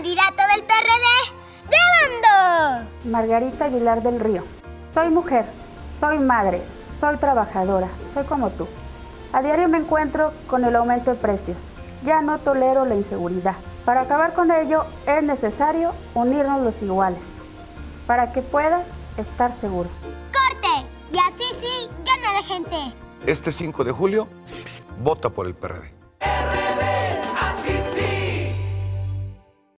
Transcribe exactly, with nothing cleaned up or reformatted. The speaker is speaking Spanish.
candidato del P R D, grabando. Margarita Aguilar del Río. Soy mujer, soy madre, soy trabajadora, soy como tú. A diario me encuentro con el aumento de precios. Ya no tolero la inseguridad. Para acabar con ello es necesario unirnos los iguales, para que puedas estar seguro. ¡Corte! Y así sí, gana la gente. Este cinco de julio, vota por el P R D.